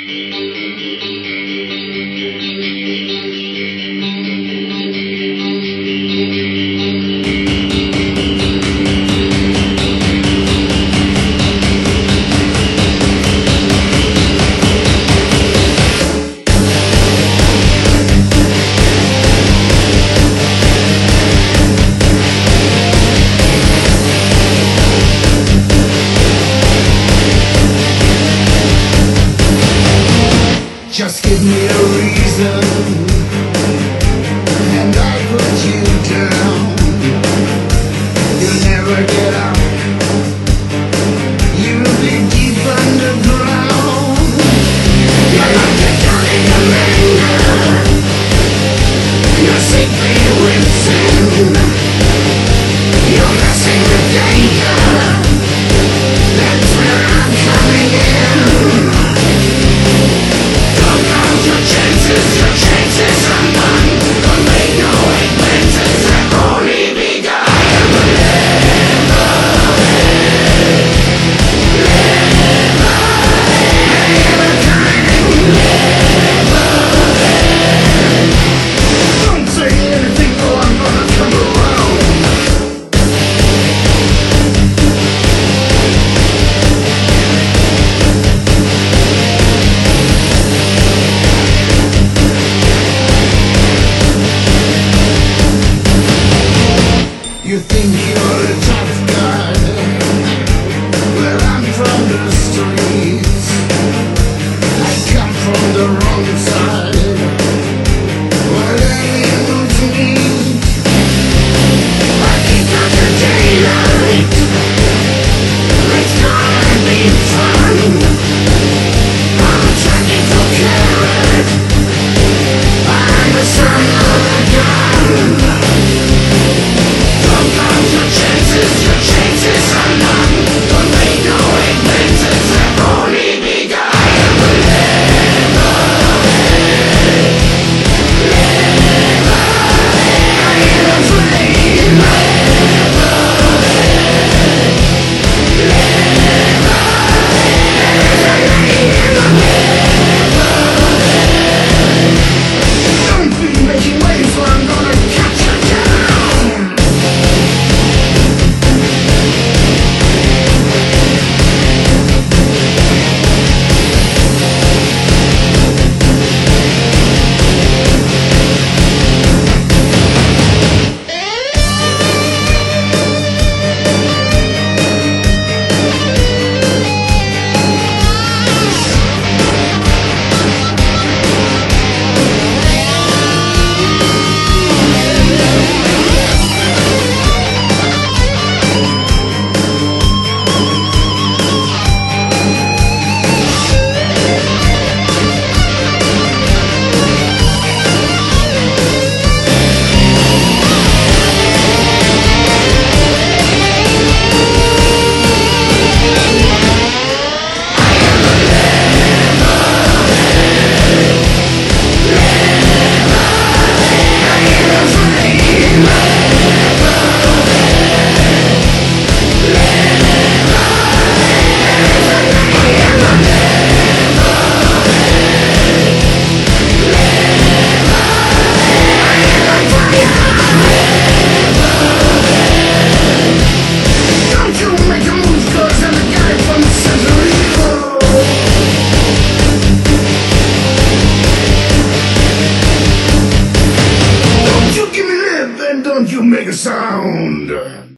Just give me a reason, and I'll put you down. You'll never get up, you'll be deep underground. You're like a dying anger, you're sickly with sin. You're messing with danger, that's where I'm coming in. Your chances are none. Don't make no advances, they've only begun. Don't say anything or I'm gonna come around. You think you're a tough guy, well I'm from the streets. I come from the wrong side, whatever you need. I keep out the daylight, it's gonna be fun. I'm tracking for carrot, I'm the son of a gun. Your chances are none. Don't make no advances, they've only begun. Don't be making waves or I'm gonna catch you down. Don't you make a sound.